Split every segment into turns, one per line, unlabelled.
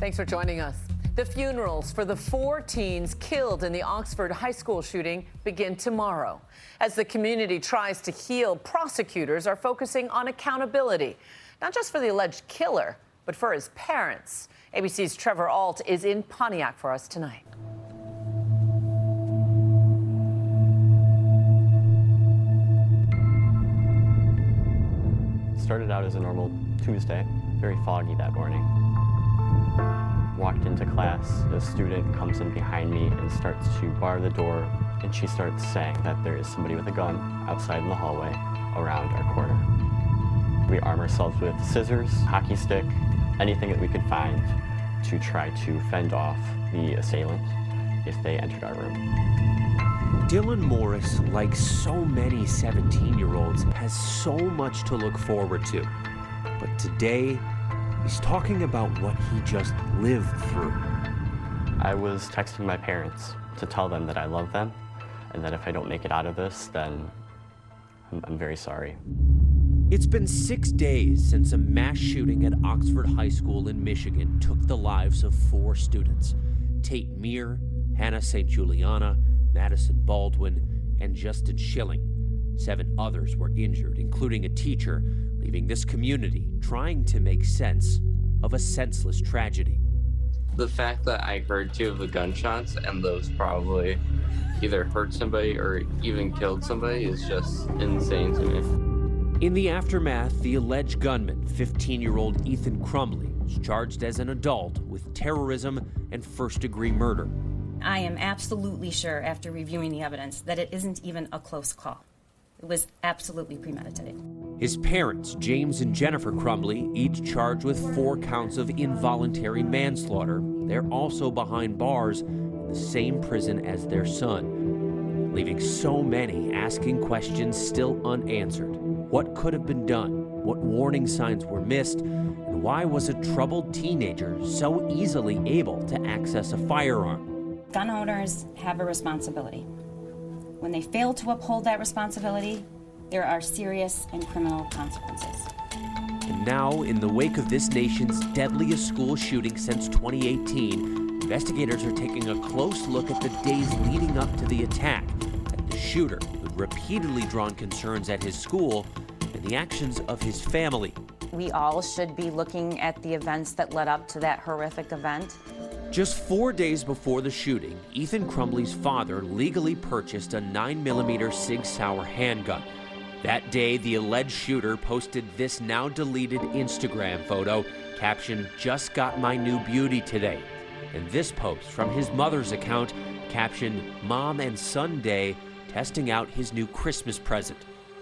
Thanks for joining us. The funerals for the 4 teens killed in the Oxford high school shooting begin tomorrow. As the community tries to heal, prosecutors are focusing on accountability, not just for the alleged killer, but for his parents. ABC's Trevor Ault is in Pontiac for us tonight.
Started out as a normal Tuesday, very foggy that morning. Walked into class, a student comes in behind me and starts to bar the door, and she starts saying that there is somebody with a gun outside in the hallway around our corner. We arm ourselves with scissors, hockey stick, anything that we could find to try to fend off the assailant if they entered our room.
Dylan Morris, like so many 17-year-olds, has so much to look forward to. But today, he's talking about what he just lived through.
I was texting my parents to tell them that I love them and that if I don't make it out of this, then I'm very sorry.
It's been 6 days since a mass shooting at Oxford High School in Michigan took the lives of 4 students: Tate Meir, Hannah St. Juliana, Madison Baldwin, and Justin Schilling. 7 others were injured, including a teacher, leaving this community trying to make sense of a senseless tragedy.
The fact that I heard 2 of the gunshots and those probably either hurt somebody or even killed somebody is just insane to me.
In the aftermath, the alleged gunman, 15-year-old Ethan Crumbley, was charged as an adult with terrorism and first-degree murder.
I am absolutely sure, after reviewing the evidence, that it isn't even a close call. It was absolutely premeditated.
His parents, James and Jennifer Crumbley, each charged with 4 counts of involuntary manslaughter. They're also behind bars in the same prison as their son, leaving so many asking questions still unanswered. What could have been done? What warning signs were missed? And why was a troubled teenager so easily able to access a firearm?
Gun owners have a responsibility. When they fail to uphold that responsibility, there are serious and criminal consequences.
And now, in the wake of this nation's deadliest school shooting since 2018, investigators are taking a close look at the days leading up to the attack, at the shooter who'd repeatedly drawn concerns at his school, and the actions of his family.
We all should be looking at the events that led up to that horrific event.
Just 4 days before the shooting, Ethan Crumbley's father legally purchased a 9mm Sig Sauer handgun. That day, the alleged shooter posted this now deleted Instagram photo, captioned, "Just got my new beauty today." And this post from his mother's account, captioned, "Mom and Son Day, testing out his new Christmas present."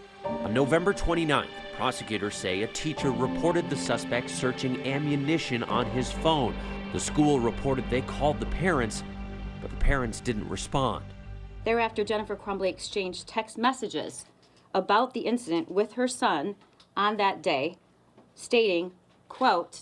On November 29th, prosecutors say a teacher reported the suspect searching ammunition on his phone. The school reported they called the parents, but the parents didn't respond.
Thereafter, Jennifer Crumbley exchanged text messages about the incident with her son on that day, stating, quote,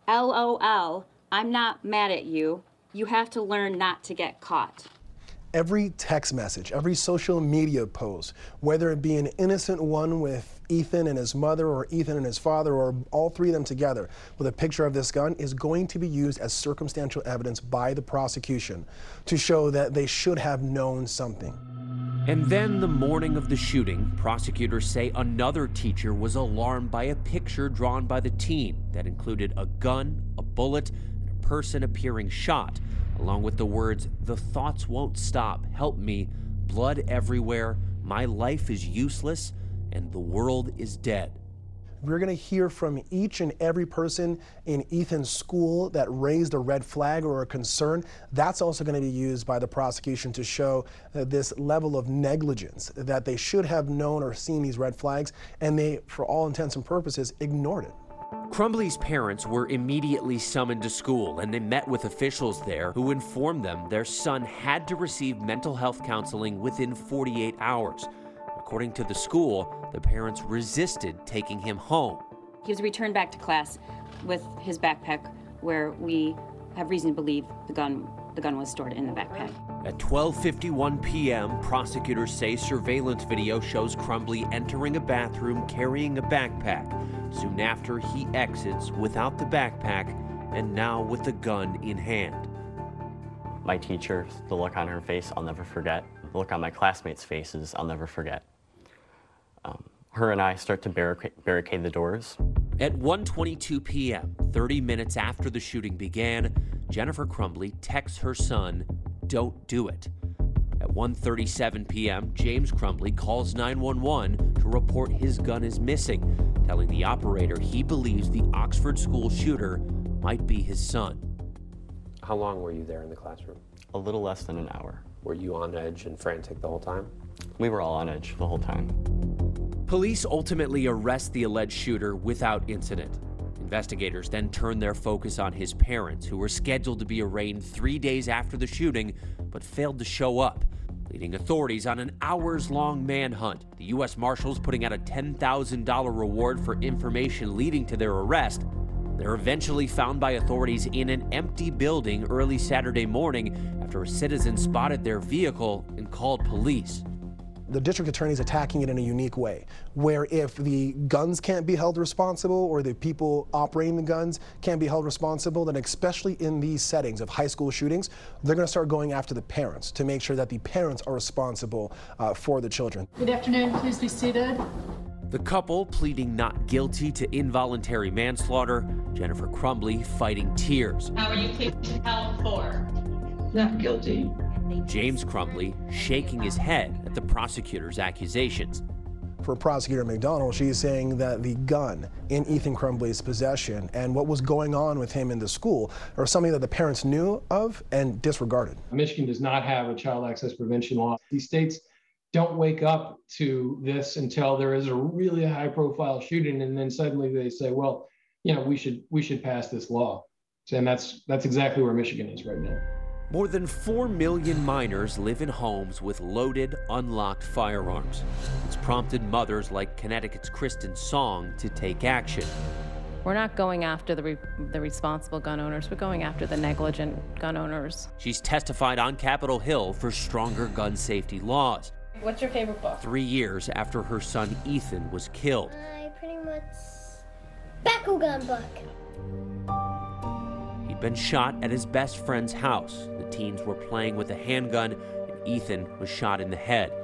"LOL, I'm not mad at you. You have to learn not to get caught."
Every text message, every social media post, whether it be an innocent one with Ethan and his mother or Ethan and his father or all 3 of them together with a picture of this gun, is going to be used as circumstantial evidence by the prosecution to show that they should have known something.
And then the morning of the shooting, prosecutors say another teacher was alarmed by a picture drawn by the teen that included a gun, a bullet, and a person appearing shot, along with the words, "The thoughts won't stop, help me, blood everywhere, my life is useless, and the world is dead."
We're going to hear from each and every person in Ethan's school that raised a red flag or a concern. That's also going to be used by the prosecution to show this level of negligence, that they should have known or seen these red flags, and they, for all intents and purposes, ignored it.
Crumbley's parents were immediately summoned to school, and they met with officials there who informed them their son had to receive mental health counseling within 48 hours. According to the school, the parents resisted taking him home.
He was returned back to class with his backpack, where we have reason to believe the gun was stored in the backpack.
At 12:51 p.m., prosecutors say surveillance video shows Crumbley entering a bathroom carrying a backpack. Soon after, he exits without the backpack and now with the gun in hand.
My teacher, the look on her face, I'll never forget. The look on my classmates' faces, I'll never forget. Her and I start to barricade the doors.
At 1:22 p.m., 30 minutes after the shooting began, Jennifer Crumbley texts her son, "Don't do it." At 1:37 p.m., James Crumbley calls 911 to report his gun is missing, telling the operator he believes the Oxford school shooter might be his son.
How long were you there in the classroom?
A little less than an hour.
Were you on edge and frantic the whole time?
We were all on edge the whole time.
Police ultimately arrest the alleged shooter without incident. Investigators then turn their focus on his parents, who were scheduled to be arraigned 3 days after the shooting, but failed to show up, leading authorities on an hours-long manhunt. The U.S. Marshals putting out a $10,000 reward for information leading to their arrest. They're eventually found by authorities in an empty building early Saturday morning after a citizen spotted their vehicle and called police.
The district attorney is attacking it in a unique way, where if the guns can't be held responsible or the people operating the guns can't be held responsible, then especially in these settings of high school shootings, they're going to start going after the parents to make sure that the parents are responsible for the children.
Good afternoon, please be seated.
The couple pleading not guilty to involuntary manslaughter, Jennifer Crumbley fighting tears.
How are you taking help for?
Not guilty.
James Crumbley shaking his head at the prosecutor's accusations.
For Prosecutor McDonald, she's saying that the gun in Ethan Crumbley's possession and what was going on with him in the school are something that the parents knew of and disregarded.
Michigan does not have a child access prevention law. These states don't wake up to this until there is a really high-profile shooting, and then suddenly they say, well, you know, we should pass this law. And that's exactly where Michigan is right now.
More than 4 million minors live in homes with loaded, unlocked firearms. It's prompted mothers like Connecticut's Kristen Song to take action.
We're not going after the responsible gun owners. We're going after the negligent gun owners.
She's testified on Capitol Hill for stronger gun safety laws.
What's your favorite book?
3 years after her son Ethan was killed.
I pretty much Bakugan book.
He'd been shot at his best friend's house. The teens were playing with a handgun, and Ethan was shot in the head.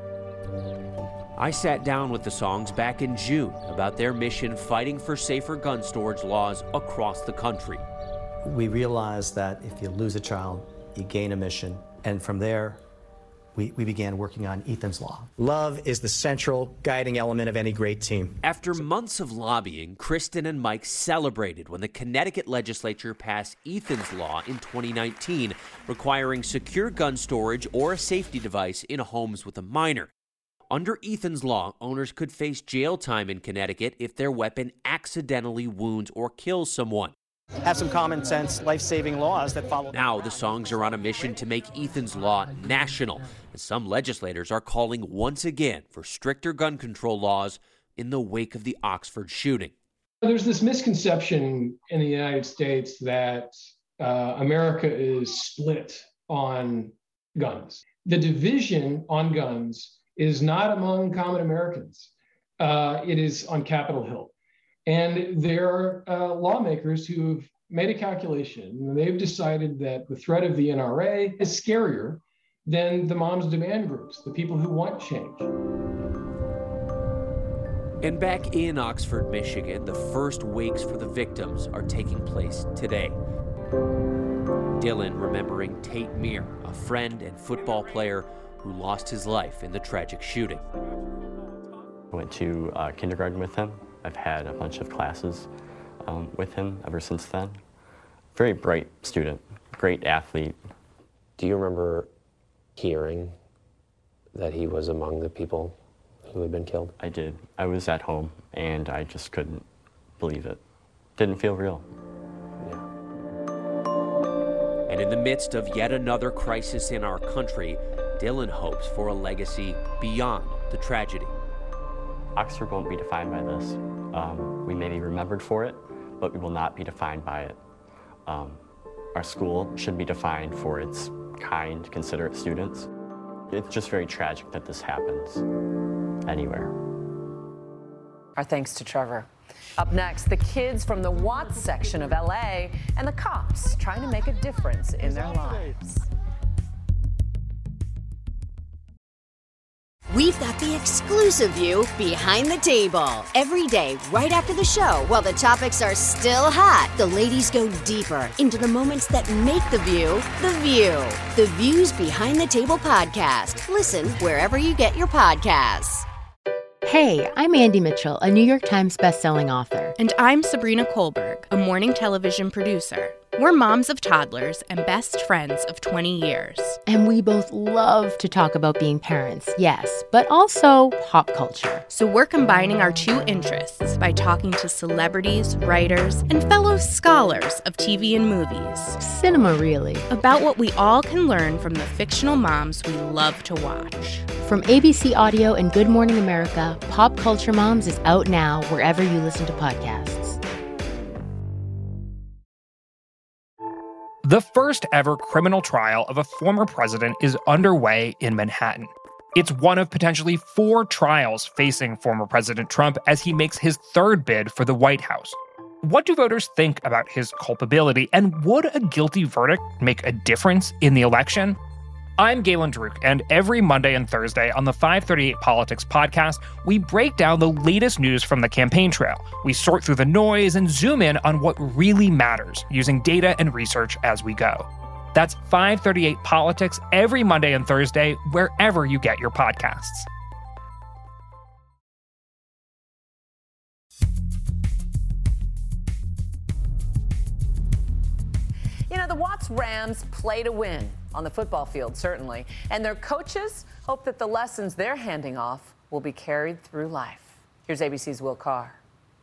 I sat down with the Songs back in June about their mission fighting for safer gun storage laws across the country.
We realized that if you lose a child, you gain a mission, and from there, we began working on Ethan's Law. Love is the central guiding element of any great team.
After months of lobbying, Kristen and Mike celebrated when the Connecticut legislature passed Ethan's Law in 2019, requiring secure gun storage or a safety device in homes with a minor. Under Ethan's Law, owners could face jail time in Connecticut if their weapon accidentally wounds or kills someone.
Have some common sense, life-saving laws that follow.
Now the Songs are on a mission to make Ethan's Law national, and some legislators are calling once again for stricter gun control laws in the wake of the Oxford shooting.
There's this misconception in the United States that America is split on guns. The division on guns is not among common Americans. It is on Capitol Hill. And there are lawmakers who have made a calculation, and they've decided that the threat of the NRA is scarier than the moms demand groups, the people who want change.
And back in Oxford, Michigan, the first wakes for the victims are taking place today. Dylan remembering Tate Meir, a friend and football player who lost his life in the tragic shooting.
I went to kindergarten with him. I've had a bunch of classes with him ever since then. Very bright student, great athlete.
Do you remember hearing that he was among the people who had been killed?
I did. I was at home, and I just couldn't believe it. Didn't feel real.
Yeah.
And in the midst of yet another crisis in our country, Dylan hopes for a legacy beyond the tragedy.
Oxford won't be defined by this. We may be remembered for it, but we will not be defined by it. Our school should be defined for its kind, considerate students. It's just very tragic that this happens anywhere.
Our thanks to Trevor. Up next, the kids from the Watts section of LA and the cops trying to make a difference in their lives.
We've got the exclusive view behind the table. Every day, right after the show, while the topics are still hot, the ladies go deeper into the moments that make the View the View. The View's Behind the Table podcast. Listen wherever you get your podcasts.
Hey, I'm Andy Mitchell, a New York Times bestselling author.
And I'm Sabrina Kohlberg, a morning television producer. We're moms of toddlers and best friends of 20 years.
And we both love to talk about being parents, yes, but also pop culture.
So we're combining our two interests by talking to celebrities, writers, and fellow scholars of TV and movies.
Cinema, really.
About what we all can learn from the fictional moms we love to watch.
From ABC Audio and Good Morning America, Pop Culture Moms is out now wherever you listen to podcasts.
The first ever criminal trial of a former president is underway in Manhattan. It's one of potentially 4 trials facing former President Trump as he makes his third bid for the White House. What do voters think about his culpability, and would a guilty verdict make a difference in the election? I'm Galen Druk, and every Monday and Thursday on the 538 Politics podcast, we break down the latest news from the campaign trail. We sort through the noise and zoom in on what really matters, using data and research as we go. That's 538 Politics every Monday and Thursday, wherever you get your podcasts.
You know, the Watts Rams play to win. On the football field, certainly. And their coaches hope that the lessons they're handing off will be carried through life. Here's ABC's Will Carr.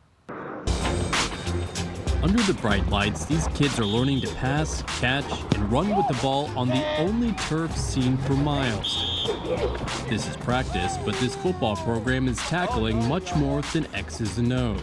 Under the bright lights, these kids are learning to pass, catch, and run with the ball on the only turf seen for miles. This is practice, but this football program is tackling much more than X's and O's.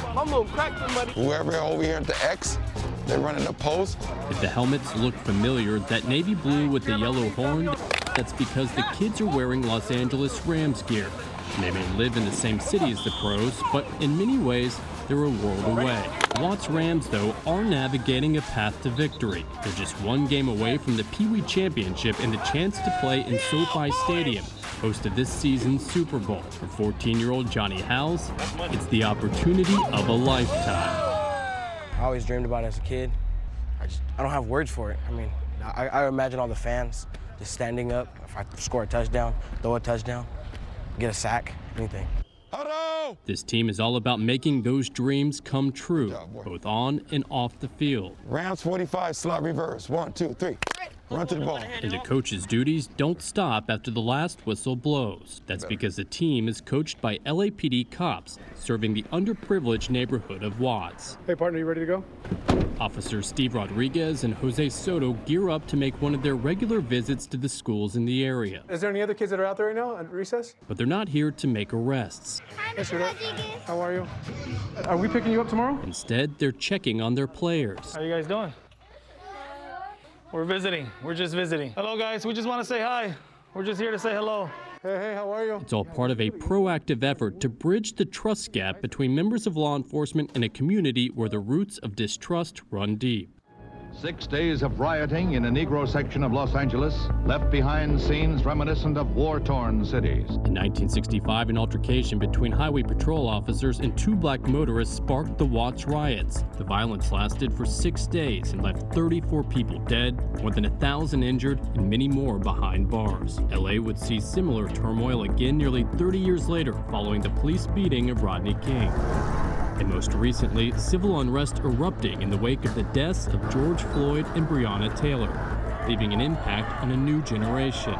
Whoever over here at the X, they're running the post.
If the helmets look familiar, that navy blue with the yellow horn, that's because the kids are wearing Los Angeles Rams gear. They may live in the same city as the pros, but in many ways, they're a world away. Watts Rams, though, are navigating a path to victory. They're just one game away from the Pee Wee Championship and the chance to play in SoFi Stadium, host of this season's Super Bowl. For 14-year-old Johnny Howes, it's the opportunity of a lifetime.
I always dreamed about it as a kid. I don't have words for it. I mean, I imagine all the fans just standing up. If I score a touchdown, throw a touchdown, get a sack, anything.
This team is all about making those dreams come true, both on and off the field.
Rams 45, slot reverse. 1, 2, 3. Run to the ball.
And the coach's duties don't stop after the last whistle blows. That's because the team is coached by LAPD cops serving the underprivileged neighborhood of Watts.
Hey, partner, you ready to go?
Officers Steve Rodriguez and Jose Soto gear up to make one of their regular visits to the schools in the area.
Is there any other kids that are out there right now at recess?
But they're not here to make arrests.
Hey, sweetheart. How are you? Are we picking you up tomorrow?
Instead, they're checking on their players.
How you guys doing? We're visiting. We're just visiting. Hello, guys. We just want to say hi. We're just here to say hello. Hey, how are you?
It's all part of a proactive effort to bridge the trust gap between members of law enforcement and a community where the roots of distrust run deep.
6 days of rioting in a Negro section of Los Angeles left behind scenes reminiscent of war-torn cities.
In 1965, an altercation between highway patrol officers and 2 black motorists sparked the Watts riots. The violence lasted for 6 days and left 34 people dead, more than 1,000 injured, and many more behind bars. LA would see similar turmoil again nearly 30 years later, following the police beating of Rodney King. And most recently, civil unrest erupting in the wake of the deaths of George Floyd and Breonna Taylor, leaving an impact on a new generation.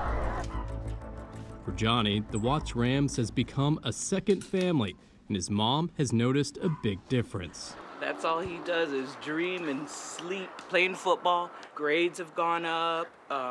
For Johnny, the Watts Rams has become a second family, and his mom has noticed a big difference.
That's all he does is dream and sleep, playing football. Grades have gone up,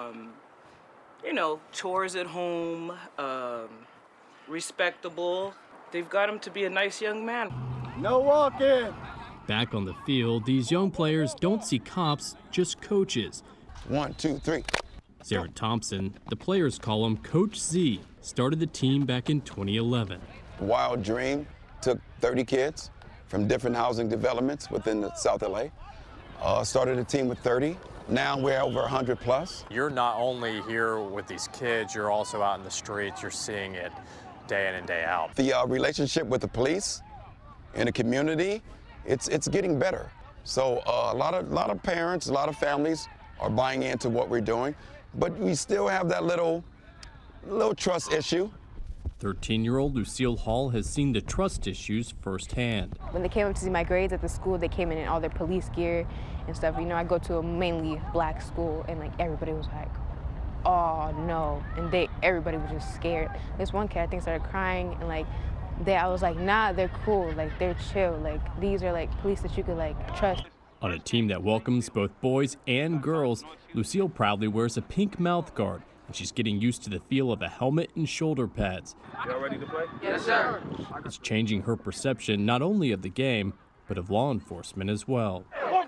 chores at home, respectable. They've got him to be a nice young man.
No walking.
Back on the field, these young players don't see cops, just coaches.
1, 2, 3.
Sarah Thompson, the players call him Coach Z, started the team back in 2011.
Wild dream. Took 30 kids from different housing developments within the South LA. Started a team with 30. Now we're over 100 plus.
You're not only here with these kids, you're also out in the streets. You're seeing it day in and day out.
The relationship with the police in the community, it's getting better. So a lot of parents, a lot of families are buying into what we're doing, but we still have that little trust issue.
13-year-old Lucille Hall has seen the trust issues firsthand.
When they came up to see my grades at the school, they came in all their police gear and stuff. You know, I go to a mainly black school, and like everybody was like, "Oh no!" and everybody was just scared. This one kid, I think, started crying, and like, I was like, "Nah, they're cool. Like they're chill. Like these are like police that you could like trust."
On a team that welcomes both boys and girls, Lucille proudly wears a pink mouth guard. She's getting used to the feel of a helmet and shoulder pads.
Y'all ready to play?
Yes, sir.
It's changing her perception not only of the game, but of law enforcement as well.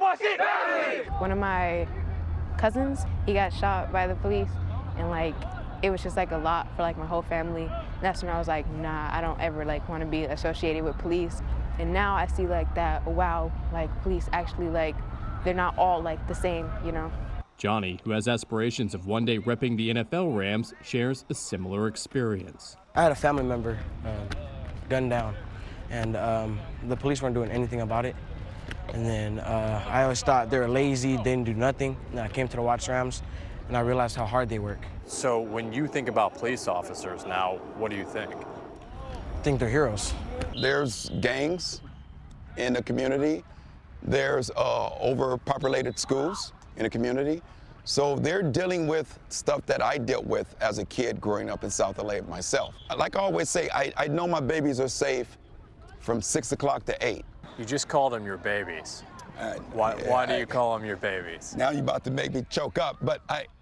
One of my cousins, he got shot by the police, and like it was just like a lot for like my whole family. And that's when I was like, nah, I don't ever like want to be associated with police. And now I see like that, wow, like police actually like they're not all like the same, you know.
Johnny, who has aspirations of one day repping the NFL Rams, shares a similar experience.
I had a family member gunned down, and the police weren't doing anything about it. And then I always thought they were lazy, they didn't do nothing. And I came to the Watts Rams, and I realized how hard they work.
So when you think about police officers now, what do you think?
I think they're heroes.
There's gangs in the community. There's overpopulated schools in the community. So they're dealing with stuff that I dealt with as a kid growing up in South LA myself. Like I always say, I know my babies are safe from 6 o'clock to 8.
You just called them your babies. Why do you call them your babies?
Now you're about to make me choke up, but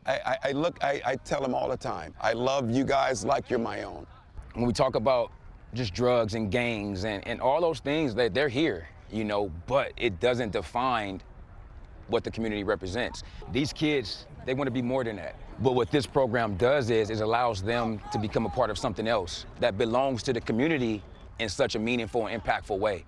I tell them all the time, I love you guys like you're my own.
When we talk about just drugs and gangs and all those things, they're here, you know, but it doesn't define what the community represents. These kids, they want to be more than that. But what this program does is it allows them to become a part of something else that belongs to the community in such a meaningful and impactful way.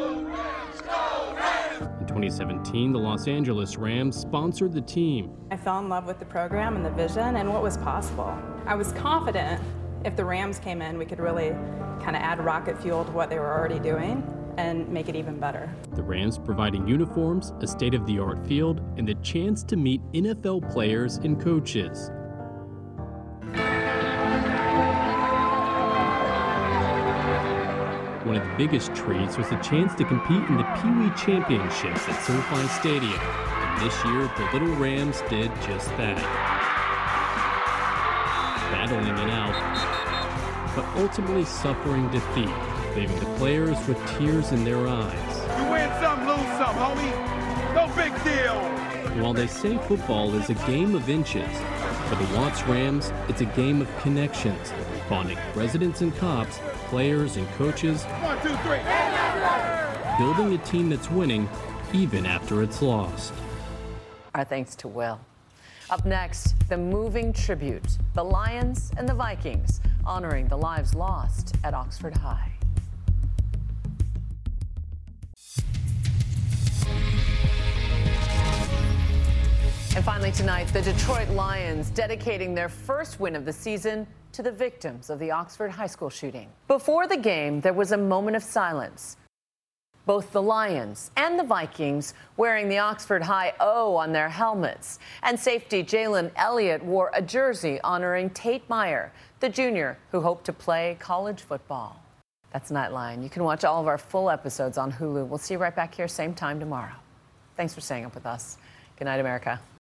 In 2017, the Los Angeles Rams sponsored the team.
I fell in love with the program and the vision and what was possible. I was confident if the Rams came in, we could really kind of add rocket fuel to what they were already doing and make it even better.
The Rams providing uniforms, a state-of-the-art field, and the chance to meet NFL players and coaches. One of the biggest treats was the chance to compete in the Pee Wee Championships at SoFi Stadium. And this year, the Little Rams did just that. Battling it out, but ultimately suffering defeat, leaving the players with tears in their eyes.
You win some, lose some, homie. No big deal.
While they say football is a game of inches, for the Watts Rams, it's a game of connections, bonding residents and cops, players and coaches,
1, 2, 3.
building a team that's winning even after it's lost.
Our thanks to Will. Up next, the moving tribute, the Lions and the Vikings, honoring the lives lost at Oxford High. And finally tonight, the Detroit Lions dedicating their first win of the season to the victims of the Oxford High School shooting. Before the game, there was a moment of silence. Both the Lions and the Vikings wearing the Oxford High O on their helmets. And safety Jalen Elliott wore a jersey honoring Tate Meyer, the junior who hoped to play college football. That's Nightline. You can watch all of our full episodes on Hulu. We'll see you right back here, same time tomorrow. Thanks for staying up with us. Good night, America.